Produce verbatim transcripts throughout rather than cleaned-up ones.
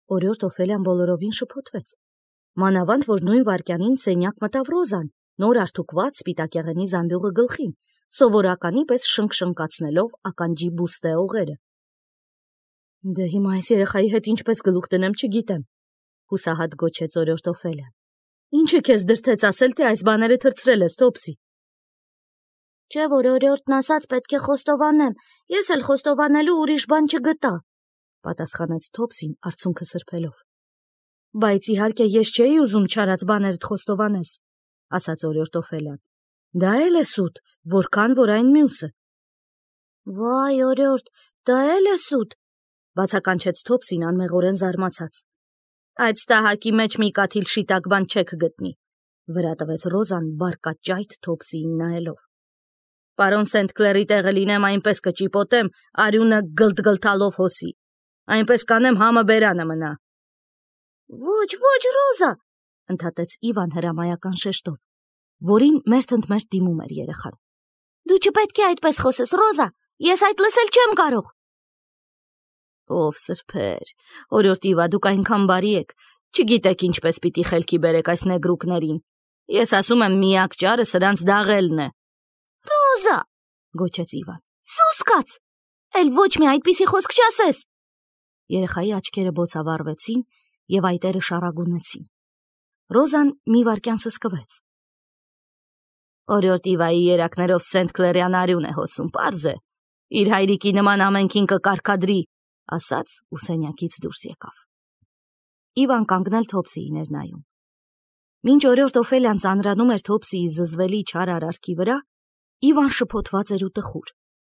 Օրիորդ Օֆելիան բոլորովին շփոթվեց։ Մանավանդ, որ նույն վայրկյանին սենյակ մտավ Ռոզան, նոր արթուկված սպիտակեղենի զամբյուղը գլխին, սովորականի պես շնկ-շնկացնելով ականջի բուստե օղերը։ Դե հիմա այս երեխայի հետ ինչպես գլուխ դնեմ, չգիտեմ, հուսահատ գոչեց օրիորդ Օֆելիան։ Ինչը քեզ դրդեց ասել, թե այս բաները թրցրել ես Թոփսի։ Չէ՞ որ օրիորդն ասաց պետք է խոստովանեմ, ես էլ խոստովանելու ուրիշ բան չգտա, պատասխանեց Թոփսին արցունքը սրբելով։ Բայց իհարկե ես չէի ուզում չարած բաներդ խոստովանես, ասաց օրիորդ Օֆելիան։ Դա էլ է սուտ, որքան որ այն մյուսը։ Վայ, օրիորդ, դա էլ է սուտ, բացականչեց Թոփսին անմեղորեն զարմացած։ Այդ ստահակի մեջ մի կաթիլ շիտակ բան չեք գտնի, վրա տվեց Ռոզան բարկաճայթ Թոփսիին նայելով։ Պարոն Սենթ-Քլերի տեղը լինեմ, այնպես կճիպոտեմ, արյունը գլտ-գլտալով հոսի, այնպես կանեմ համը բերանը մնա։ Ոչ, ոչ, Ռոզա, ընդհատեց Իվան հրամայական շեշտով, որին մերթ-ընդմերթ դիմում էր երեխան։ Դու չպետք է այդպես խոսես, Ռոզա, ես այդ լսել չեմ կարող։ Ով սրբեր, օրիորդ Իվա, դուք այնքան բարի եք, չգիտեք ինչպես պիտի խելքի բերեք այս նեգրուկներին։ Ես ասում եմ միակ ճարը սրանց դաղելն է։ Ռոզա, գոչեց Իվան, սոսկաց, էլ ոչ մի այդպիսի խոսք չասես։ Երեխայի աչքերը բոցավառվեցին և այտերը շառագունեցին։ Ռոզան մի վայրկյան սսկվեց։ Օրիորդ Իվայի երակներով Սենթ-Քլերյան արյուն է հոսում, պարզ է։ Իր հայրիկի նման ամենքին կկարգադրի, ասաց ու սենյակից դուրս եկավ։ Իվան կանգնել Թոփսիին էր նայում։ Մինչ օրիորդ Օֆելիան ծանրանում էր Թոփսիի զզվելի չար արարքի վրա, Իվան շփոթված էր ու տխուր։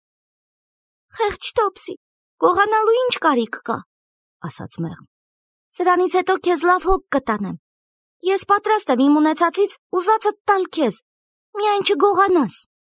Խեղճ Թոփսի, գողանալու ինչ կարիք կա, ասաց մեղմ։ Սրանից հետո քեզ լավ հոգ կտանեմ։ Ես պատրաստ եմ իմ ունեցածից ուզածդ տալ քեզ, միայն չգողանաս։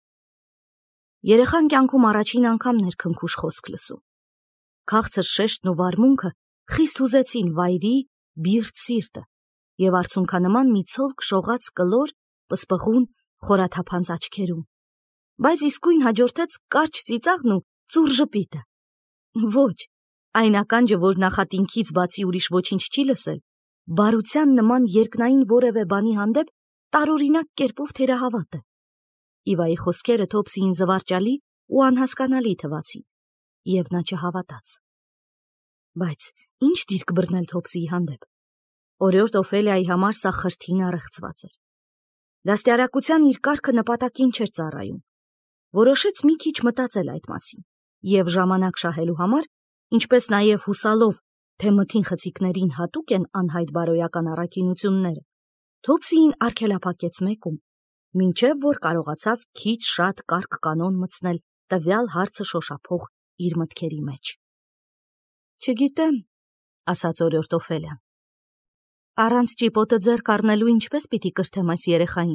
Երեխան կյանքում առաջին անգամն էր քնքուշ խոսք լսում։ Քաղցր շեշտն ու վարմունքը խիստ հուզեցին վայրի բիրտ սիրտը և արցունքանման մի ցոլք շողաց կլոր, պսպղուն, խորաթափանց աչքերում։ Բայց իսկույն հաջորդեց կարճ ծիծաղն ու ծուռ ժպիտը։ Ոչ, այն ականջը, որ նախատինքից բացի ուրիշ ոչինչ չի լսել, բարության նման երկնային որևէ բանի հանդեպ տարօրինակ կերպով թերահավատ է։ Իվայի խոսքերը Թոփսիին զվարճալի ու անհասկանալի թվացին, և նա չհավատաց։ Բայց ինչ դիրք բռնել Թոփսիի հանդեպ։ Օրիորդ Օֆելիայի համար սա խրթին առեղծված էր։ Դաստիարակության իր կարգը նպատակին չէր ծառայում։ Որոշեց մի քիչ մտածել այդ մասին և ժամանակ շահելու համար, ինչպես նաև հուսալով, թե մթին խցիկներին հատուկ են անհայտ բարոյական առաքինությունները, Թոփսիին արգելափակեց մեկում, մինչև որ կարողացավ քիչ շատ կարգ կանոն մտցնել տվյալ հարցը շոշափող իր մտքերի մեջ։ Չգիտեմ, ասաց օրիորդ Օֆելիան։ Առանց ճիպոտը ձեռք առնելու ինչպես պիտի կրթեմ այս երեխային։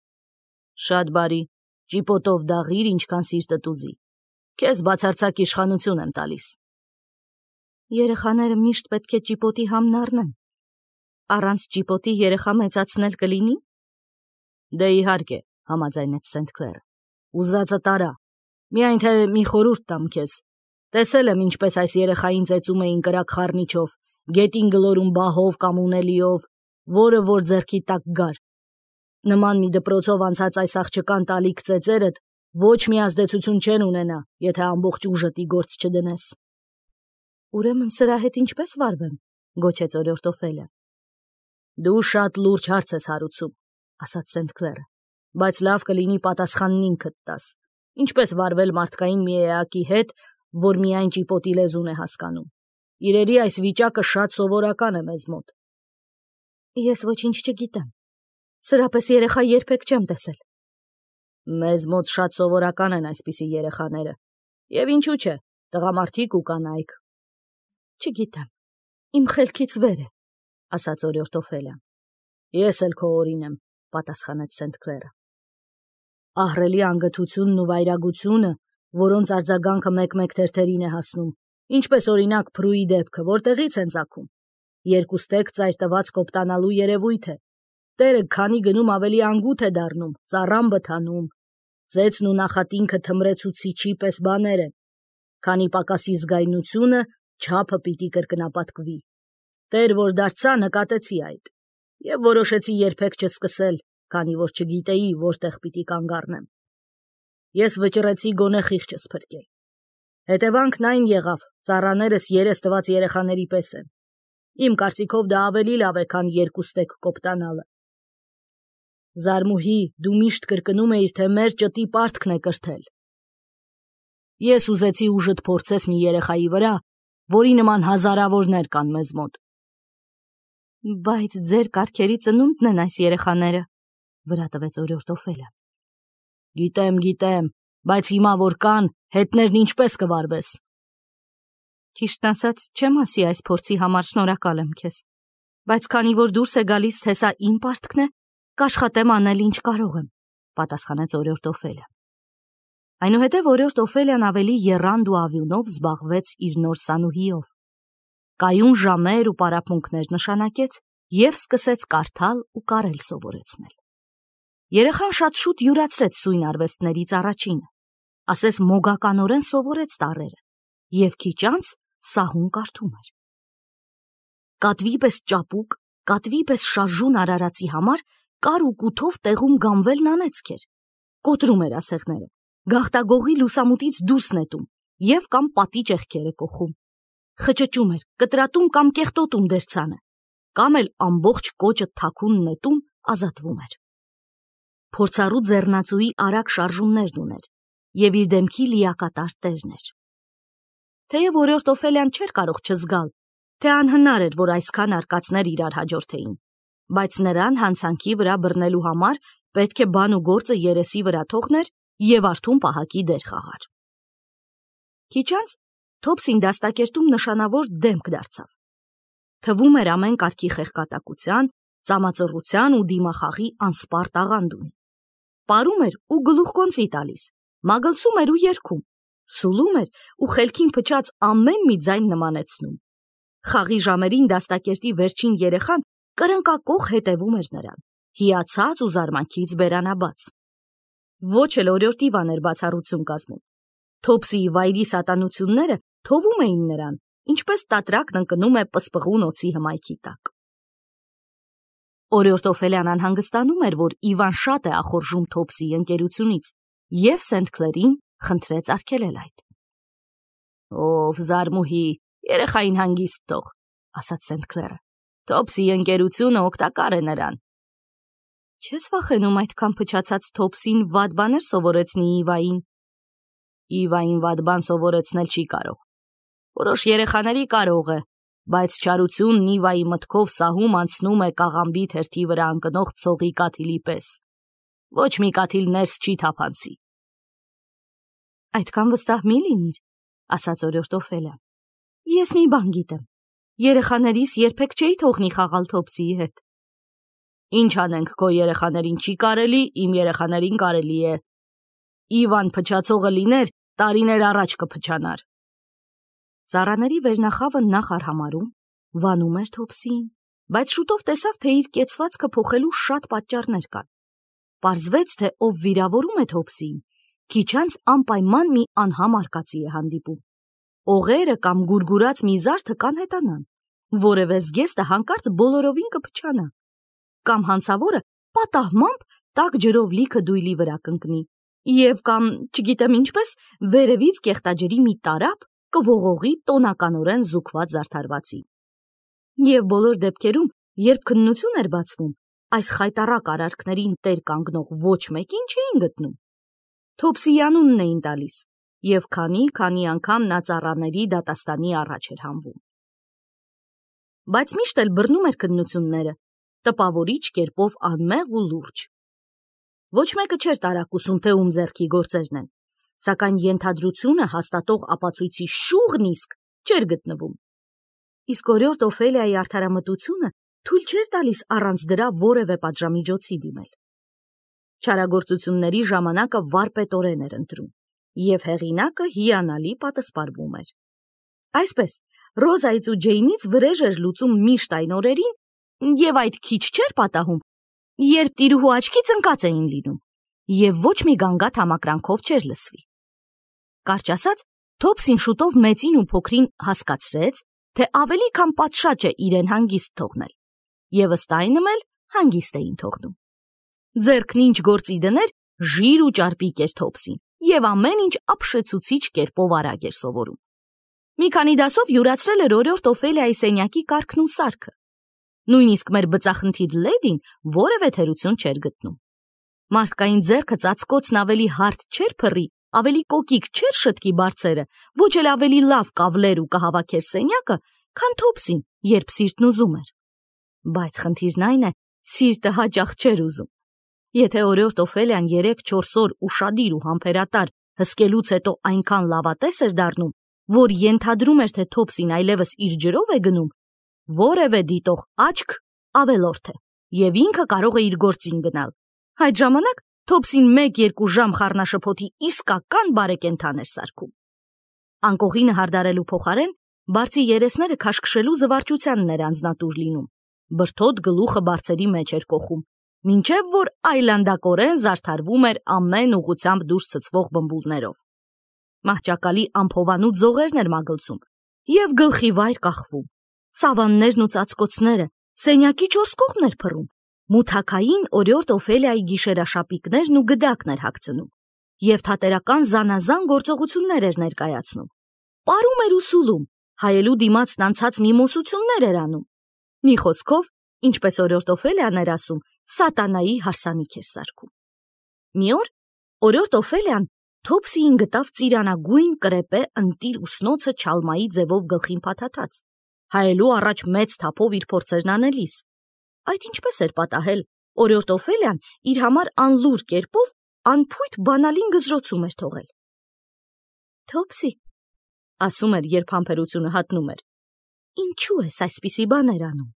Շատ բարի, ճիպոտով դաղիր, ինչքան սիրտդ ուզի։ Քեզ բացարձակ իշխանություն եմ տալիս։ Երեխաները միշտ պետք է ճիպոտի համն առնեն։ Առանց ճիպոտի երեխա մեծացնել կլինի։ Դե իհարկե, համաձայնեց Սենթ-Քլերը։ Ուզածը տարա։ Միայն թե մի խորհուրդ տամ քեզ։ Տեսել եմ ինչպես այս երեխային ծեծում էին կրակ խառնիչով, գետին գլորում բահով կամ ունելիով, որը որ ձեռքի տակ գար։ Նման մի դպրոցով անցած այս աղջկան տալիք ծեծերդ ոչ մի ազդեցություն չեն ունենա, եթե ամբողջ ուժդ ի գործ չդնես։ Ուրեմն սրա հետ ինչպես վարվեմ, գոչեց օրիորդ Օֆելիան։ Դու շատ լուրջ հարց ես հարուցում, ասաց Սենթ-Քլերը, բայց լավ կլինի պատասխանն ինքդ տաս։ Ինչպես վարվել մարդկային մի էակի հետ, որ միայն ճիպոտի լեզուն է հասկանում։ Իրերի այս վիճակը շատ սովորական է մեզ մոտ։ Ես ոչինչ չգիտեմ։ Սրապես երեխա երբեք չեմ տեսել։ Մեզ մոտ շատ սովորական են այսպիսի երեխաները, և ինչու չէ, տղամարդիկ ու կանայք։ Չգիտեմ, իմ խելքից վեր է, ասաց օրիորդ Օֆելիան։ Ես էլ քո օրին եմ, պատասխանեց Սենթ-Քլերը։ Ահռելի անգթությունն ու վայրագությունը, որոնց արձագանքը մեկ-մեկ թերթերին է հասնում, ինչպես օրինակ Փրուի դեպքը, որտեղից են ծագում։ Երկուստեք ծայր տված կոպտանալու երևույթ է։ Տերը քանի գնում ավելի անգութ է դառնում, ծառան բթանում։ Ծեծն ու նախատինքը թմրեցուցիչի պես բաներ են։ Քանի պակասի զգայունությունը, չափը պիտի կրկնապատկվի։ Տեր որ դարձա նկատեցի այդ և որոշեցի երբեք չսկսել, քանի որ չգիտեի որտեղ պիտի կանգ առնեմ։ Ես վճռեցի գոնե խիղճս փրկել։ Հետևանքն այն եղավ, ծառաներս երես տված երեխաների պես են։ Իմ կարծիքով դա ավելի լավ է, քան երկու ստեկ կոպտանալը։ Զարմուհի, դու միշտ կրկնում էիր, թե մեր ճտի պարտքն է կրթել։ Ես ուզեցի ուժդ փորձես մի երեխայի վրա, որի նման հազարավորներ կան մեզ մոտ։ Բայց ձեր կարգերի ծնունդն են այս երեխաները, վրա տվեց օրիորդ Օֆելիան։ Գիտեմ, գիտեմ, բայց հիմա որ կան, հետներն ինչպես կվարվես։ Ճիշտն ասած, չեմ ասի այս փորձի համար շնորհակալ եմ քեզ, բայց քանի որ դուրս է գալիս, թե սա իմ պարտքն է, կաշխատեմ անել ինչ կարող եմ, պատասխանեց օրիորդ Օֆելիան։ Այնուհետև օրիորդ Օֆելիան ավելի եռանդ ու ավյունով զբաղվեց իր նոր սանուհիով։ Կայուն ժամեր ու պարապմունքներ նշանակեց և սկսեց կարդալ ու կարել սովորեցնել։ Երեխան շատ շուտ յուրացրեց սույն արվեստներից առաջինը, ասես մոգականորեն սովորեց տառերը և քիչ անց սահուն կարդում էր։ Կատվի պես ճապուկ, կատվի պես շարժուն արարածի համար կար ու կութով տեղում գամվելն անեծք էր, կոտրում էր ասեղները, գաղտագողի լուսամուտից դուրս նետում և կամ պատի ճեղքերը կոխում, խճճում էր, կտրատում կամ կեղտոտում դերձանը, կամ էլ ամբողջ կոճը թաքուն նետում ազատվում էր։ Փորձառու ձեռնածուի արագ շարժումներն ուներ և իր դեմքի լիակատար տերն էր։ Թեև օրիորդ Օֆելիան չէր կարող չզգալ, թե անհնար էր, որ այսքան արկածներ իրար հաջորդեին, բայց նրան հանցանքի վրա բռնելու համար պետք է բան ու գործը երեսի վրա թողներ և արթուն պահակի դեր խաղար։ Քիչ անց Թոփսին դաստակերտում նշանավոր դեմք դարձավ։ Թվում էր ամեն կարգի խեղկատակության, ծամածռության ու դիմախաղի անսպառ տաղանդ ունի։ Պարում էր ու գլուխկոնծի տալիս, մագլցում էր ու երգում, սուլում էր ու խելքին փչած ամեն մի ձայն նմանեցնում։ Խաղի ժամերին դաստակերտի վերջին երեխան կրնկակոխ հետևում էր նրան, հիացած ու զարմանքից բերանաբաց։ Ոչ էլ օրիորդ Իվան էր բացառություն կազմում։ Թոփսիի վայրի սատանությունները թովում էին նրան, ինչպես տատրակն ընկնում է պսպղուն օձի հմայքի տակ։ Օրիորդ Օֆելիան անհանգստանում էր, որ Իվան շատ է ախորժում Թոփսիի ընկերությունից, և Սենթ Քլերին խնդրեց արգելել այդ։ Ով զարմուհի, երեխային հանգիստ թող, ասաց Սենթ Քլերը։ Թոփսիի ընկերությունը օգտակար է նրան։ Չես վախենում այդքան փչացած Թոփսին վատ բաներ սովորեցնի Իվային։ Իվային վատ բան սովորեցնել չի կարող։ Որոշ երեխաների կարող է, բայց չարությունն Իվայի մտքով սահում անցնում է կաղամբի թերթի վրա ընկնող ցողի կաթիլի պես։ Ոչ մի կաթիլ ներս չի թափանցի։ Այդքան վստահ մի լինիր, ասաց օրիորդ Օֆելիան։ Ես մի բան գիտեմ։ Երեխաներիս երբեք չէի թողնի խաղալ Թոփսիի հետ։ Ինչ անենք, քո երեխաներին չի կարելի, իմ երեխաներին կարելի է։ Իվան փչացողը լիներ, տարիներ առաջ կփչանար։ Ծառաների վերնախավը նախ արհամարում, վանում էր Թոփսիին, բայց շուտով տեսավ, թե իր կեցվածքը փոխելու շատ պատճառներ կան։ Պարզվեց, թե ով վիրավորում է Թոփսիին, քիչ անց անպայման մի անհամ արկածի է հանդիպում։ Օղերը կամ գուրգուրած մի զարդը կանհետանան, որևէ զգեստը հանկարծ բոլորովին կփչանա, կամ հանցավորը պատահմամբ տաք ջրով լիքը դույլի վրա կընկնի, և կամ, չգիտեմ ինչպես, վերևից կեղտաջրի մի տարափ կողողողի տոնականորեն զուգված զարդարվածի։ Եվ բոլոր դեպքերում, երբ քննություն էր բացվում, այս խայտառակ արարքներին տեր կանգնող ոչ մեկին չէին գտնում։ Թոփսիի անունն էին տալիս, և քանի-քանի անգամ նա ծառաների դատաստանի առաջ էր հանվում։ Բայց միշտ էլ բռնում էր քննությունները, տպավորիչ կերպով անմեղ ու լուրջ։ Ոչ մեկը չէր տարակուսում, թե ում ձեռքի գործերն են, սակայն ենթադրությունը հաստատող ապացույցի շուղն իսկ չէր գտնվում։ Իսկ օրիորդ Օֆելիայի արդարամտությունը թույլ չէր տալիս առանց դրա որևէ պատժամիջոցի դիմել։ Չարագործությունների ժամանակը վարպետորեն էր ընտրում, և հեղինակը հիանալի պատասպարվում էր։ Այսպես, Ռոզայից ու Ջեյնից վրեժ էր լուծում միշտ այն օրերին, և այդ քիչ չէր պատահում, երբ տիրուհու աչքից ընկած էին լինում, և ոչ մի գանգատ համակրանքով չէր լսվի։ Կարճ ասած, Թոփսին շուտով մեծին ու փոքրին հասկացրեց, թե ավելի քան պատշաճ է իրեն հանգիստ թողնել, եւ ըստ այնմ էլ հանգիստ էին թողնում։ Ձեռքն ինչ գործի դներ, ժիր ու ճարպիկ էր Թոփսին, եւ ամեն ինչ ապշեցուցիչ կերպով արագ էր սովորում։ Մի քանի դասով յուրացրել էր օրիորդ Օֆելիայի սենյակի կարգն ու սարքը։ Նույնիսկ մեր բծախնդիր լեդին որևէ թերություն չէր գտնում։ Մարդկային ձեռքը ծածկոցն ավելի հարթ չէր փռի, ավելի կոկիկ չէր շտկի բարձերը, ոչ էլ ավելի լավ կավլեր ու կհավաքեր սենյակը, քան Թոփսին, երբ սիրտն ուզում էր։ Բայց խնդիրն այն է, սիրտը հաճախ չէր ուզում։ Եթե օրիորդ Օֆելիան երեք-չորս օր ուշադիր ու համբերատար հսկելուց հետո այնքան լավատես էր դառնում, որ ենթադրում էր, թե Թոփսին այլևս իր ջրով է գնում, որևէ դիտող աչք ավելորդ է, եւ ինքը կարող է իր գործին գնալ։ Այդ ժամանակ Թոփսին մեկ-երկու ժամ խառնաշփոթի իսկական բարեկենդան էր սարքում։ Անկողինը հարդարելու փոխարեն բարձի երեսները քաշքշելու զվարճությանն էր անձնատուր լինում, բրդոտ գլուխը բարձերի մեջ էր կոխում, մինչև որ այլանդակորեն զարդարվում էր ամեն ուղությամբ դուրս ցցվող բմբուլներով։ Մահճակալի ամփովանուտ զողերն էր մագլցում եւ գլխի վայր կախվում, սավաններն ու ծածկոցները, սենյակի չորս կողմն էր փռում, մութակային օրիորդ Օֆելիայի գիշերաշապիկներն ու գդակն էր հագցնում եւ թատերական զանազան գործողություններ էր ներկայացնում։ Պարում էր ու սուլում, հայելու դիմացն անցած միմոսություններ էր անում։ Մի խոսքով, ինչպես օրիորդ Օֆելիան էր ասում, սատանայի հարսանիք էր սարքում։ Մի օր օրիորդ Օֆելիան Թոփսիին գտավ ծիրանագույն կրեպե ընտիր ուսնոցը չալմայի ձևով գլխին փաթաթած, հայելու առաջ մեծ թափով իր փորձերն անելիս։ Այդ ինչպես էր պատահել, օրիորդ Օֆելիան իր համար անլուր կերպով անփույթ բանալին գզրոցում էր թողել։ Թոփսի, ասում էր, երբ համբերությունը հատնում էր, ինչու ես այսպիսի բաներ անում։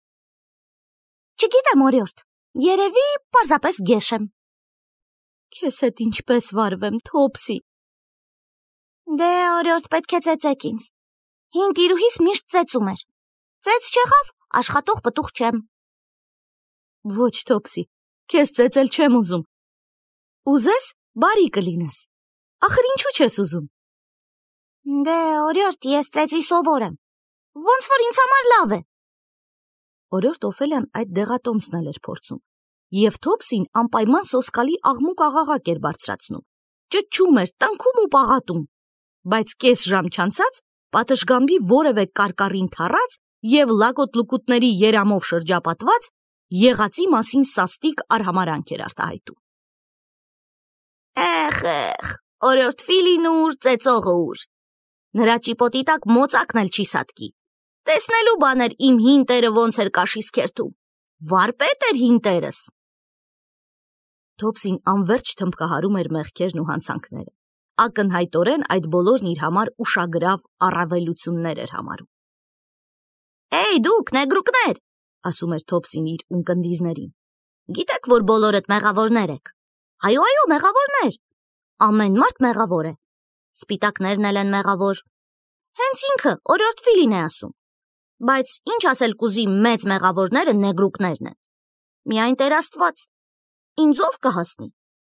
Չգիտեմ, օրիորդ, երևի պարզապես գեշ եմ։ Քեզ հետ ինչպես վարվեմ, Թոփսի։ Դե, օրիորդ, պետք է ծեծեք ինձ։ Հին տիրուհիս միշտ ծեծում էր։ Ծեծ չեղավ, աշխատող պտուղ չեմ։ Ոչ, Թոփսի, քեզ ծեծել չեմ ուզում։ Ուզես, բարի կլինես։ Ախր ինչու չես ուզում։ Դե, օրիորդ, ես ծեծի սովոր եմ։ Ոնց որ ինձ համար լավ է։ Օրիորդ Օֆելիան այդ դեղատոմսն էլ էր փորձում, եւ Թոփսին անպայման սոսկալի աղմուկ աղաղակ էր բարձրացնում, ճչում էր, տնքում ու պաղատում, բայց կես ժամ չանցած պատշգամբի որևէ կարկառին թառած եւ լակոտ լուկուտների երամով շրջապատված եղածի մասին սաստիկ արհամարանք էր արտահայտում։ Էխ, էխ, օրիորդ Ֆիլին ուր, ծեծողը ուր։ Նրա ճիպոտի տակ մոծակն էլ չի սատկի։ Տեսնելու բան էր իմ հին տերը ոնց էր կաշիս քերթում։ Վարպետ էր հին տերս։ Թոփսին անverջ թմբկահարում էր մեղքերն ու հանցանքները։ Ակնհայտորեն այդ բոլորն իր համար ուշագրավ առավելություններ էր համարում։ Էй, դուք, նեգրուկներ, ասում էր Թոփսին իր ունկնդիրներին։ Գիտեք, որ բոլորդ մեղավորներ եք։ Այո, այո, մեղավորներ։ Ամեն մարդ մեղավոր է։ Սպիտակներն էլ են մեղավոր։ Հենց ինքը օրիորդ Ֆիլին է ասում։ Բայց ինչ ասել կուզի մեծ մեղավորները նեգրուկներն են։ Միայն Տեր Աստված։ Ինձ ով կհասնի։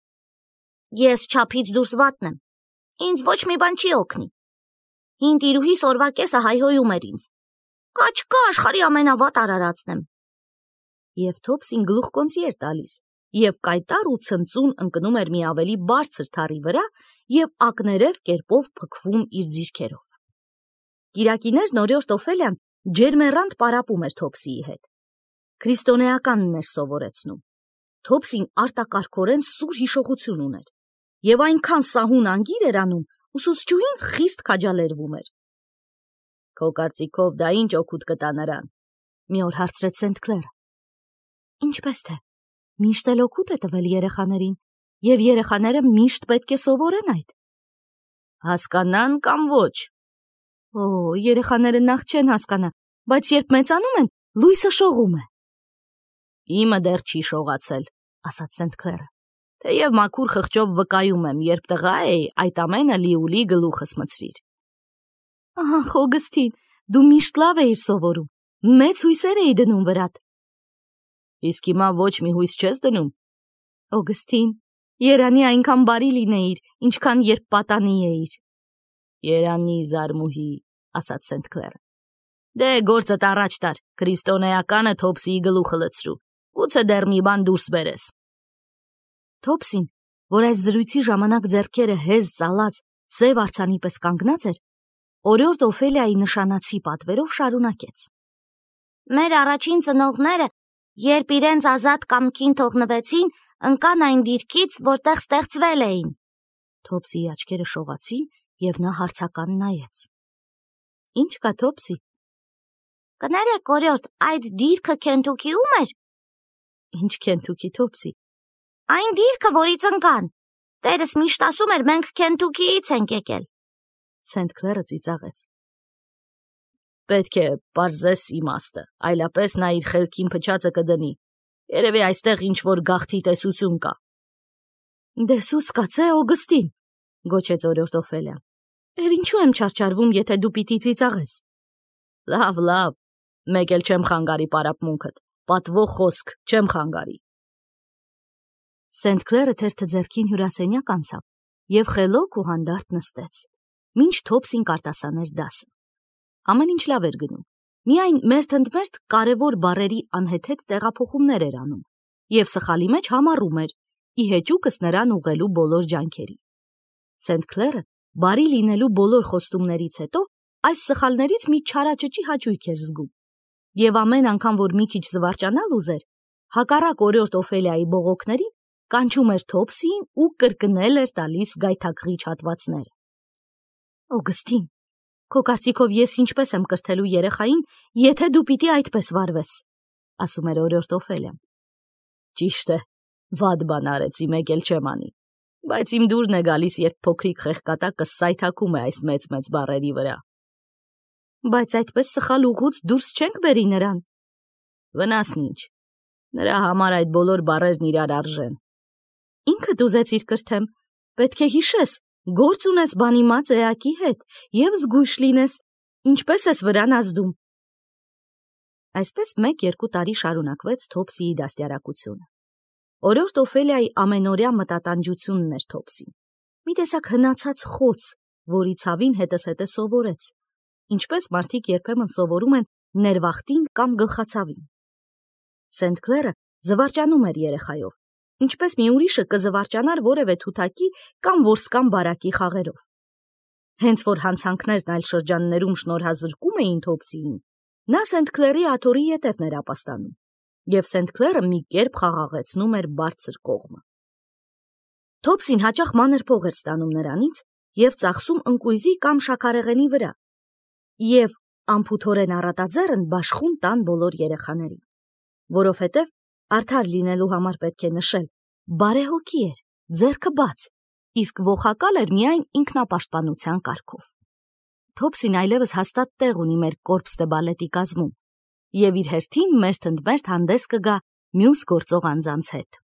Ես չափից դուրս վատն եմ։ Ինձ ոչ մի բան չի օգնի։ Հին տիրուհիս օրվա կեսը հայհոյում էր ինձ։ Կաչկա աշխարհի ամենավատ արարածն եմ։ Եվ Թոփսին գլուխկոնցի էր տալիս, եւ կայտար ու ցնծուն ընկնում էր մի ավելի բարձր թառի վրա եւ ակներև կերպով փքվում իր ձիրքերով։ Կիրակիներն օրիորդ Օֆելիան ջերմեռանդ պարապում էր Թոփսիի հետ։ Քրիստոնեականն էր սովորեցնում։ Թոփսին արտակարգորեն սուր հիշողություն ուներ, եւ այնքան սահուն անգիր էր անում, ուսուցչուհին խիստ քաջալերվում էր։ Քո կարծիքով դա ինչ օգուտ կտա նրան։ Մի օր հարցրեց Սենթ Քլերը։ Ինչպես թե, միշտ էլ օգուտ է տվել երեխաներին, եւ երեխաները միշտ պետք է սովորեն այդ։ Հասկանան կամ ոչ։ Օ, երեխաները նախ չեն հասկանա, բայց երբ մեծանում են, լույսը շողում է։ Իմը դեռ չի շողացել, ասաց Սենթ Քլերը։ Թեև մաքուր խղճով վկայում եմ, երբ տղա էի, այդ ամենը լիուլի գլուխս մցրիր։ Ահ, Օգստին, դու միշտ լավ էիր սովորում, մեծ հույսեր էի դնում վրատ։ Իսկ հիմա ոչ մի հույս չես դնում։ Օգստին, երանի այնքան բարի լինեիր, ինչքան երբ պատանի էիր։ Երանի զարմուհի, ասաց Սենթ Քլերը։ Դե գործդ առաջ տար, քրիստոնեականը Թոփսիի գլուխը լցրու, գուցե դեռ մի բան դուրս բերես։ Թոփսին, որ այս զրույցի ժամանակ ձեռքերը հեզ ծալած, սև արձանի պես կանգնած էր, օրիորդ Օֆելիայի նշանացի պատվերով շարունակեց. Մեր առաջին ծնողները, երբ իրենց ազատ կամքին թողնվեցին, ընկան այն դիրքից, որտեղ ստեղծվել էին։ Թոփսիի աչքերը շողացին, եւ նա հարցական նայեց. Ինչ կա, Թոփսի։ Կներեք, օրիորդ, այդ դիրքը Քենթուքի ում էր։ Ինչ Քենթուքի, Թոփսի։ Այն դիրքը, որից ընկան։ Տերս միշտ ասում էր, մենք Քենթուքիից ենք եկել։ Սենթ Քլերը ծիծաղեց. Պետք է պարզես իմաստը, այլապես նա իր խելքին փչածը կդնի։ Երևի այստեղ ինչ-որ գաղթի տեսություն կա։ Դե սուս կացե, Օգստին, գոչեց օրիորդ Օֆելիան։ Էր ինչու եմ չարչարվում, եթե դու պիտի ծիծաղես։ Լավ, լավ, մեկ էլ չեմ խանգարի պարապմունքդ, պատվող խոսք, չեմ խանգարի։ Սենթ Քլերը թերթը ձեռքին հյուրասենյակ անցավ եւ խելոք ու հանդարտ նստեց, մինչ Թոփսին կարտասաներ դասը։ Ամեն ինչ լավ էր գնում, միայն մերթընդմերթ կարևոր բառերի անհեթեթ տեղափոխումներ էր անում եւ սխալի մեջ համառում էր, ի հեճուկս նրան ուղղելու բոլոր ջանքերի։ Սենթ Քլերը բարի լինելու բոլոր խոստումներից հետո այս սխալներից մի չարաճճի հաճույք էր զգում եւ ամեն անգամ, որ մի քիչ զվարճանալ ուզեր, հակառակ օրիորդ Օֆելիայի բողոքների կանչում էր Թոփսիին ու կրկնել էր տալիս գայթակղիչ հատվածները։ Օգստին, քո կարծիքով ես ինչպես եմ կրթելու երեխային, եթե դու պիտի այդպես վարվես, ասում էր օրիորդ Օֆելիան։ Ճիշտ է, վատ բան արեցի, մեկ էլ չեմ անի, բայց իմ դուրն է գալիս, երբ փոքրիկ խեղկատակը սայթաքում է այս մեծ-մեծ բառերի վրա։ Բայց այդպես սխալ ուղուց դուրս չենք բերի նրան։ Վնասն ինչ, նրա համար այդ բոլոր բառերն իրար արժեն։ Ինքդ ուզեցիր կրթեմ, պետք է հիշես, գործ ունես բանիմաց էակի հետ եւ զգույշ լինես, ինչպես ես վրան ազդում։ Այսպես մեկ-երկու տարի շարունակվեց Թոփսիի դաստիարակությունը։ Օրիորդ Օֆելիայի ամենօրյա մտատանջությունն էր Թոփսին։ Մի տեսակ հնացած խոց, որի ցավին հետզհետե սովորեց, ինչպես մարդիկ երբեմն սովորում են ներվախտին կամ գլխացավին։ Սենթ Քլերը զվարճանում էր երեխայով, ինչպես մի ուրիշը կզվարճանար որևէ թութակի կամ որսկան բարակի խաղերով։ Հենց որ հանցանքներն այլ շրջաններում շնորհազրկում էին Թոփսիին, նա Սենթ Քլերի աթոռի ետևն էր ապաստանում, եւ Սենթ Քլերը մի կերպ խաղաղեցնում էր բարձր կողմը։ Թոփսին հաճախ մանր փող էր ստանում նրանից եւ ծախսում ընկույզի կամ շաքարեղենի վրա, եւ ամփութորեն առատաձեռն բաշխում տան բոլոր երեխաներին, որովհետեւ արդար լինելու համար պետք է նշել, բարեհոգի էր, ձեռքը բաց, իսկ ողակալ էր միայն ինքնապաշտպանության կարգով։ Թոփսին այլևս հաստատ տեղ ունի մեր Կորպս դե բալետի կազմում, եւ իր հերթին մերթընդմերթ հանդես կգա մյուս գործող անձանց հետ։